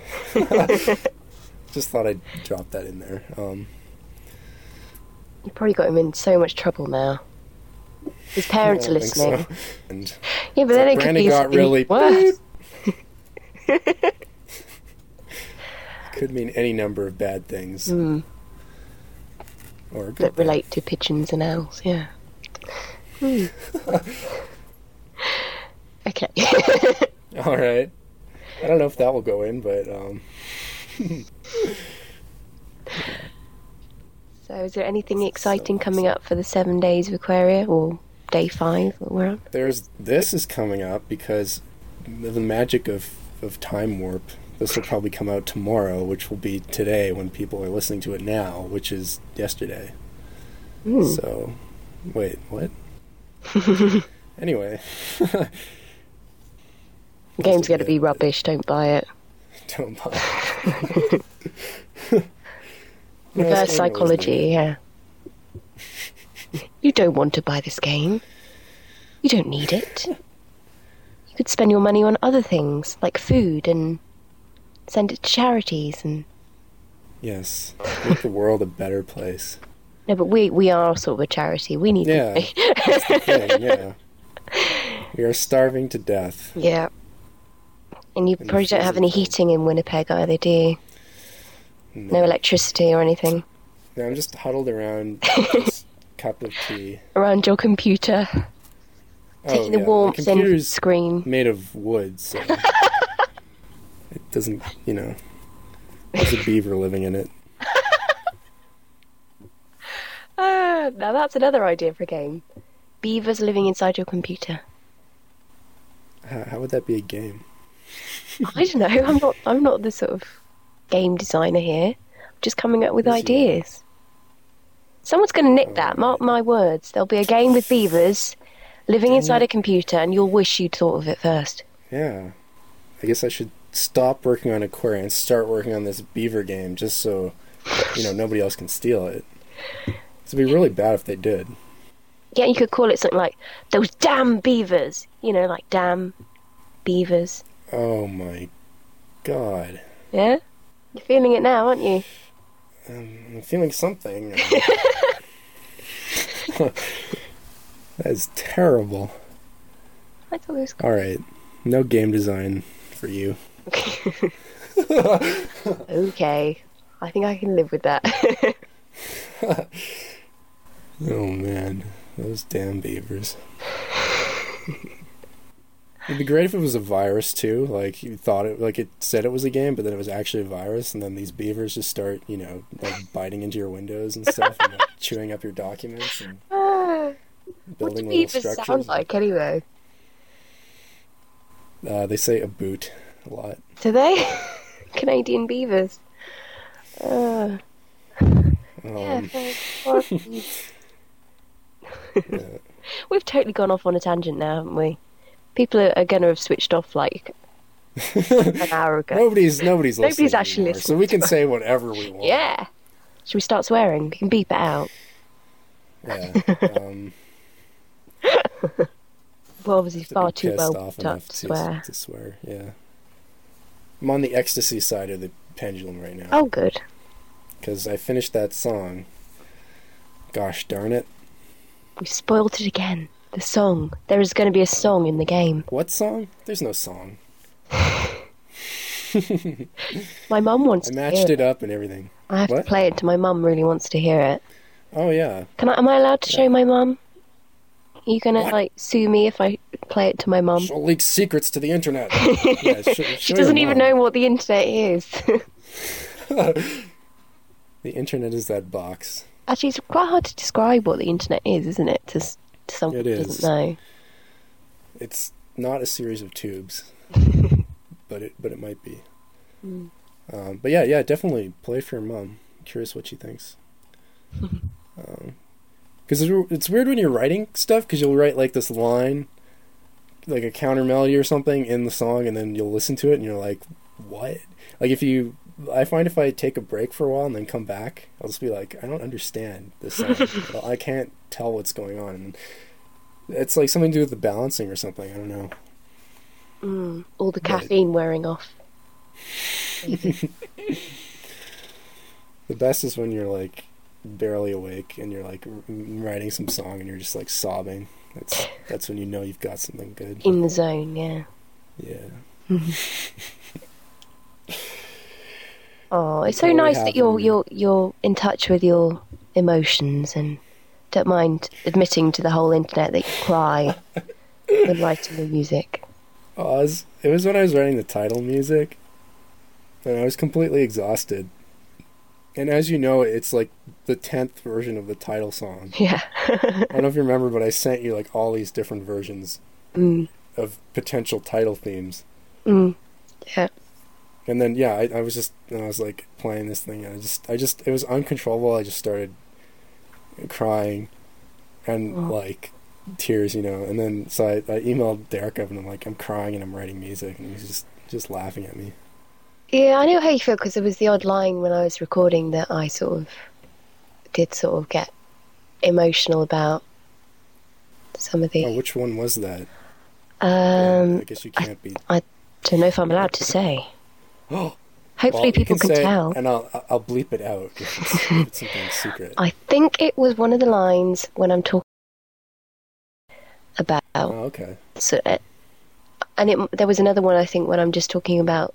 Just thought I'd drop that in there. Um, you probably got him in so much trouble now. His parents are listening. So. And yeah, but then it Brandon could be got really worse. Could mean any number of bad things. Mm. Or good that relate to pigeons and owls, yeah. Mm. Okay. All right. I don't know if that will go in, but um so is there anything exciting so coming up for the seven days of Aquaria, or day five that we're on? There's this is coming up because of the magic of, of Time Warp. This will probably come out tomorrow, which will be today when people are listening to it now, which is yesterday. Mm. So, wait, what? Anyway. The game's going to be rubbish, don't buy it. Don't buy it. Reverse psychology, yeah. You don't want to buy this game. You don't need it. You could spend your money on other things, like food, and send it to charities and... Yes. Make the world a better place. No, but we, we are sort of a charity. We need yeah, money. That's the thing, yeah. We are starving to death. Yeah. And you in probably don't have any heating in Winnipeg either, do you? No, no electricity or anything? No, I'm just huddled around this cup of tea. Around your computer. Oh, taking yeah. the warmth the in screen. Made of wood, so... It doesn't, you know, there's a beaver living in it. Uh, now that's another idea for a game. Beavers living inside your computer. How, how would that be a game? I don't know. I'm not. I'm not the sort of game designer here. I'm just coming up with Is ideas. You? Someone's going to nick oh, that. Mark my words. There'll be a game with beavers living Dang inside it. a computer, and you'll wish you'd thought of it first. Yeah. I guess I should stop working on Aquaria and start working on this beaver game just so, you know, nobody else can steal it. It'd be really bad if they did. Yeah, you could call it something like, those damn beavers. You know, like damn beavers. Oh my god. Yeah? You're feeling it now, aren't you? Um, I'm feeling something. That is terrible. I thought it was cool. Alright. No game design for you. Okay. I think I can live with that. Oh man. Those damn beavers. It'd be great if it was a virus too. Like you thought it, like it said it was a game, but then it was actually a virus, and then these beavers just start, you know, like biting into your windows and stuff, and like, chewing up your documents and uh, building what do little beavers structures. sound like anyway? Uh, they say a boot a lot. Do they? Canadian beavers. Uh. Yeah, Um, for- for- yeah. We've totally gone off on a tangent now, haven't we? People are, are going to have switched off like an hour ago. Nobody's nobody's listening Nobody's actually anymore, listening so we can to us. say whatever we want. Yeah. Should we start swearing? We can beep it out. Yeah. Um, We're obviously to far be too pissed well off brought up enough to to, swear. to swear. Yeah. I'm on the ecstasy side of the pendulum right now. Oh, good. Because I finished that song. Gosh darn it. We spoiled it again. The song. There is going to be a song in the game. What song? There's no song. My mum wants I to matched hear it up and everything. I have What? to play it to my mum really wants to hear it. Oh, yeah. Can I? Am I allowed to show my mum? Are you gonna What? like sue me if I play it to my mum? She'll leak secrets to the internet. Yeah, sh- She show doesn't your even mom. know what the internet is. The internet is that box. Actually, it's quite hard to describe what the internet is, isn't it? To, s- to someone It who is. doesn't know. It's not a series of tubes, but it but it might be. Mm. Um, but yeah, yeah, definitely play for your mom. I'm curious what she thinks. Because it's, it's weird when you're writing stuff, because you'll write like this line, like a counter melody or something in the song, and then you'll listen to it and you're like, what? Like if you, I find if I take a break for a while and then come back, I'll just be like, I don't understand this song. I can't tell what's going on. And it's like something to do with the balancing or something. I don't know. Mm. All the But- caffeine wearing off. The best is when you're like barely awake and you're like r- writing some song and you're just like sobbing. That's that's when you know you've got something good. In the zone, yeah. Yeah. Oh, it's so Totally nice that you're happening. you're you're in touch with your emotions and don't mind admitting to the whole internet that you cry when writing your music. Oh, it was, it was when I was writing the title music, and I was completely exhausted. And as you know, it's like the tenth version of the title song. Yeah. I don't know if you remember, but I sent you like all these different versions mm. of potential title themes. Mm. Yeah. And then yeah, I, I was just and I was like playing this thing, and I just I just it was uncontrollable. I just started crying and Oh. like tears, you know. And then so I, I emailed Derek up and I'm like, I'm crying and I'm writing music, and he's just just laughing at me. Yeah, I know how you feel because there was the odd line when I was recording that I sort of did sort of get emotional about some of Oh, the. which one was that? Um, I guess you can't be. don't know if I'm allowed to say. Oh, Hopefully, well, you people can can say it, tell. and I'll I'll bleep it out if it's, if it's something secret. I think it was one of the lines when I'm talking about. Oh, okay. So, uh, and it, there was another one I think when I'm just talking about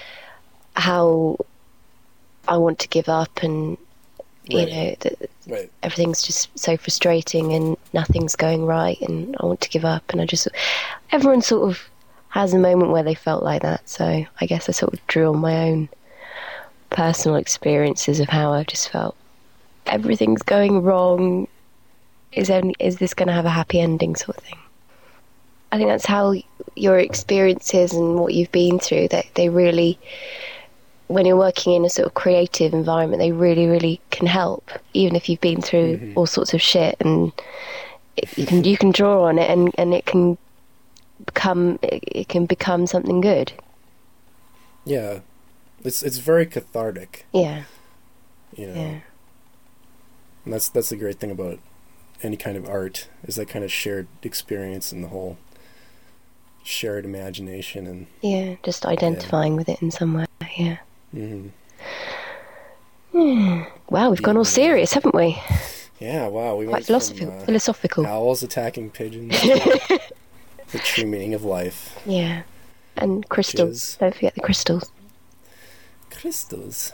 how I want to give up and you Right. know that Right. everything's just so frustrating and nothing's going right and I want to give up and I just everyone sort of has a moment where they felt like that, so I guess I sort of drew on my own personal experiences of how I've just felt everything's going wrong. Is only is this going to have a happy ending sort of thing? I think that's how your experiences and what you've been through, that they really, when you're working in a sort of creative environment, they really, really can help, even if you've been through Mhm. all sorts of shit, and it, you can you can draw on it, and, and it can become it, it can become something good. Yeah, it's it's very cathartic, Yeah, you know. yeah, And that's that's the great thing about any kind of art, is that kind of shared experience and the whole shared imagination and. yeah. Just identifying with it in some way. Yeah. hmm Wow, we've gone all serious, haven't we? Yeah, wow, we Quite went philosophical. from uh, philosophical. owls attacking pigeons to the true meaning of life. Yeah, and crystals. is- Don't forget the crystals. Crystals.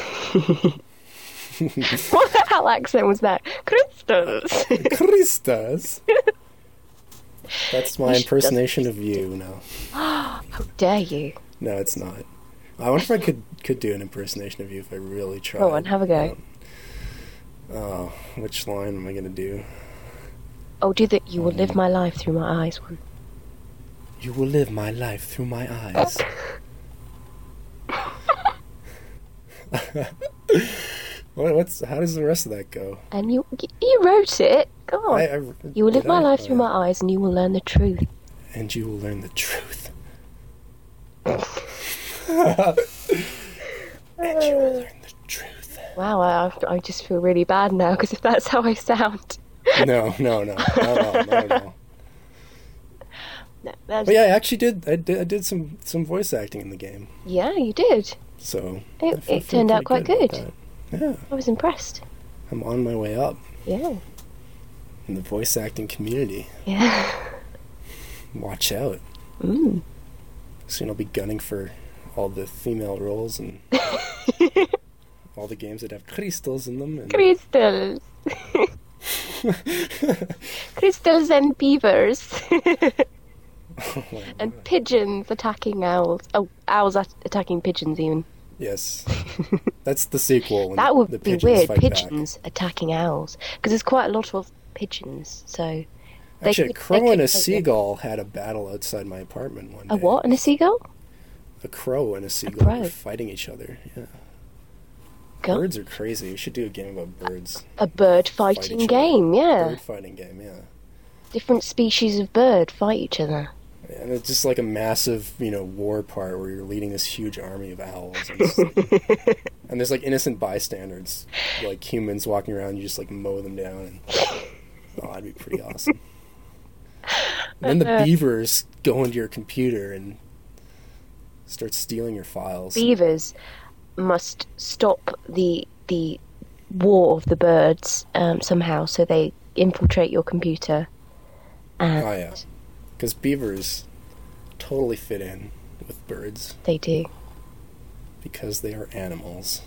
What the hell accent was that? Crystals. Crystals. That's my You should impersonation of you now. How dare you? No, it's not. I wonder if I could could do an impersonation of you if I really tried. Go on, have a go. Um, Oh, which line am I gonna do? Oh, do that. You will live my life through my eyes one. You will live my life through my eyes. What, what's how does the rest of that go? And you you wrote it. Go on. I, I, you will live did my I? life Oh, through yeah. my eyes, and you will learn the truth. And you will learn the truth. And you will learn the truth. Wow, I, I just feel really bad now, because if that's how I sound... No, no, no, no, no, no, no. No, that's... But yeah, I actually did. I did. I did some some voice acting in the game. Yeah, you did. So It, I feel- it feel turned out pretty quite good. about that. Yeah, I was impressed. I'm on my way up Yeah. in the voice acting community. Yeah. Watch out. Mm. Soon I'll be gunning for all the female roles and all the games that have crystals in them. And Crystals. Crystals and beavers. Oh my And God. pigeons attacking owls. Oh, owls at- attacking pigeons even. Yes, that's the sequel. When That would the be pigeons weird, fight back. pigeons attacking owls. Because there's quite a lot of pigeons, so... they Actually, a could- crow they and a could take it. seagull had a battle outside my apartment one day. A what? And a seagull? A crow and a seagull crow? were fighting each other. Yeah. God. Birds are crazy. We should do a game about birds. A bird Fight fighting each other. game, yeah. Bird fighting game, yeah. Different species of bird fight each other. And it's just like a massive, you know, war part where you're leading this huge army of owls. And, it's like- and there's like innocent bystanders, like humans walking around. You just like mow them down. And, oh, that'd be pretty awesome. And then the beavers go into your computer and start stealing your files. Beavers must stop the the war of the birds um, somehow, so they infiltrate your computer. And Oh yeah, because beavers totally fit in with birds they do. because they are animals.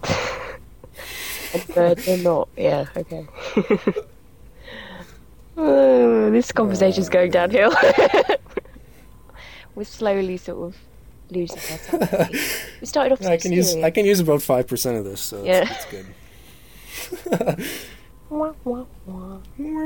And birds are not. Yeah, okay. Oh, this conversation's going downhill. We're slowly sort of losing our sanity. We started off so I can use serious. I can use about five percent of this, so Yeah. that's, that's good. Wah, wah, wah.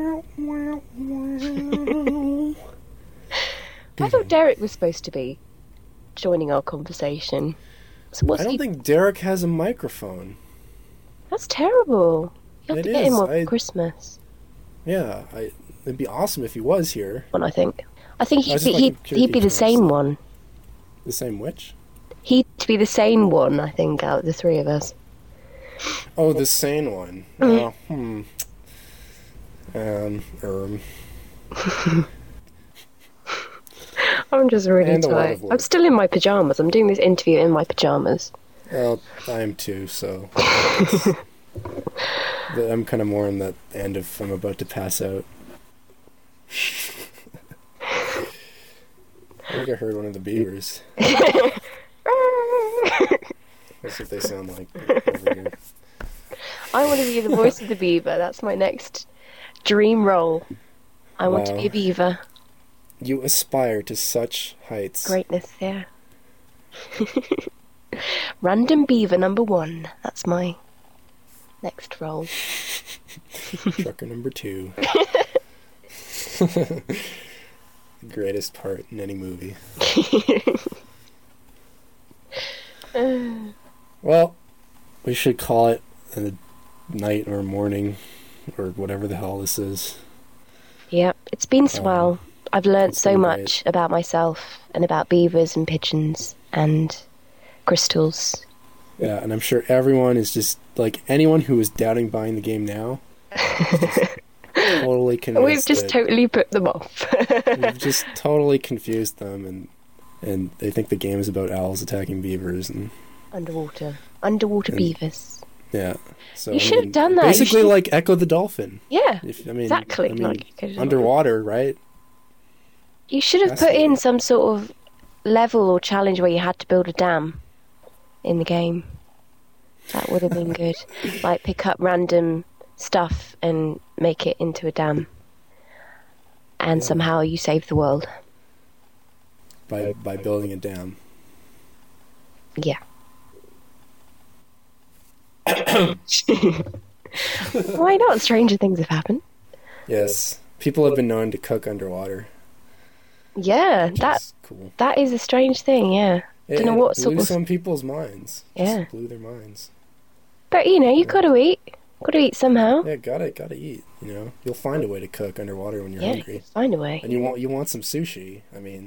I thought Derek was supposed to be joining our conversation. So what's I don't he... think Derek has a microphone. That's terrible. You have It to get him is. one I- for Christmas. Yeah, I, it'd be awesome if he was here. One, I think. I think I he'd was be, just he'd, like, he'd be the curious. sane one. The same witch? He'd be the sane one, I think, out of the three of us. Oh, the sane one. Oh, hmm. Um, um. I'm just really And a lot tired. of work. I'm still in my pyjamas. I'm doing this interview in my pyjamas. Well, I am too, so. it's- the- I'm kind of more on the end of I'm about to pass out. I think I heard one of the beavers. That's what they sound like over here. I want to be the voice of the beaver. That's my next dream role. I want to Wow. be a beaver. You aspire to such heights. Greatness, yeah. Random beaver number one. That's my next role. Trucker number two. Greatest part in any movie. Well, we should call it a night or morning or whatever the hell this is. Yep, it's been swell. I've learnt it's so been much about myself and about beavers and pigeons and crystals. Yeah, and I'm sure everyone is just like anyone who is doubting buying the game now. Just totally convinced. We've just that- totally put them off. We've just totally confused them, and and they think the game is about owls attacking beavers, and Underwater. Underwater And- beavers. yeah. So You I should have mean, done that. You Basically, should- like Echo the Dolphin. Yeah, If I mean, exactly. I mean, Like, you could- underwater, right? You should have That's put the- in some sort of level or challenge where you had to build a dam in the game. That would have been good. Like, pick up random stuff and make it into a dam. And Yeah. somehow you save the world. By by building a dam. Yeah. Why not? Stranger things have happened. Yes, people have been known to cook underwater. Yeah, Which that is cool. that is a strange thing, yeah. It, Don't know it what blew sort of... some people's minds. Just Yeah. blew their minds. But, you know, you got to eat. Got to eat somehow. Yeah, gotta gotta eat. You know, you'll find a way to cook underwater when you're Yeah, hungry. find a way. And you want you want some sushi. I mean,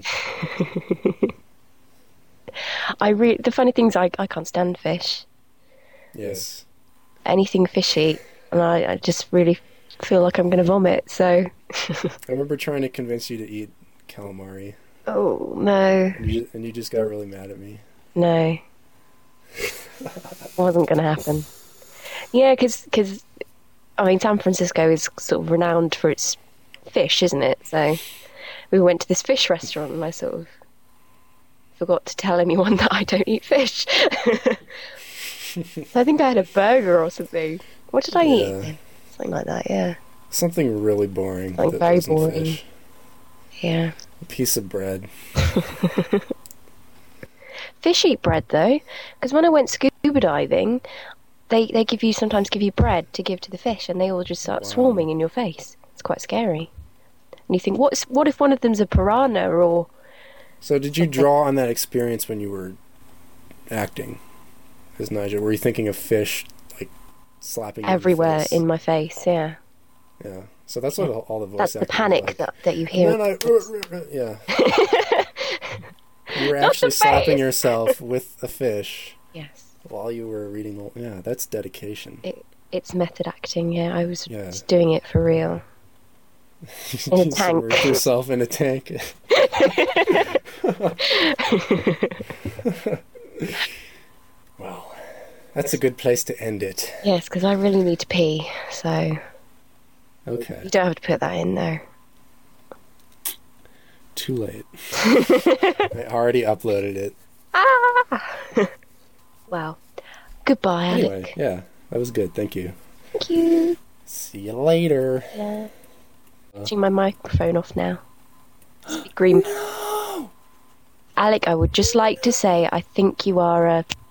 I re- the funny thing is I, I can't stand fish. yes. Anything fishy. And I, I just really feel like I'm going to vomit, so... I remember trying to convince you to eat calamari, Oh, no. and you, and you just got really mad at me. No. Wasn't going to happen. Yeah, because, I mean, San Francisco is sort of renowned for its fish, isn't it? So we went to this fish restaurant and I sort of forgot to tell anyone that I don't eat fish. I think I had a burger or something. What did I Yeah. eat? Something like that, yeah. Something really boring. Something that very wasn't boring. fish. Yeah. A piece of bread. Fish eat bread, though, because when I went scuba diving, they, they give you sometimes give you bread to give to the fish, and they all just start Wow. swarming in your face. It's quite scary. And you think, what's what if one of them's a piranha or... So did you draw on that experience when you were acting as Nigel? Were you thinking of fish, like, slapping you everywhere in the face? in my face, yeah. Yeah. So that's what all the voice That's the acting panic like. that, that you And hear. then I, yeah. You were Not actually the slapping face. yourself with a fish Yes. while you were reading the... Yeah, that's dedication. It, it's method acting, yeah. I was Yeah. just doing it for real. You in a tank. submerged yourself in a tank. Well, that's a good place to end it. Yes, because I really need to pee, so Okay. you don't have to put that in there. Too late. I already uploaded it. Ah! Well, goodbye, Anyway, Alec. yeah, that was good. Thank you. Thank you. See you later. Yeah. Switching my microphone off now. Speak green. Alec, I would just like to say I think you are a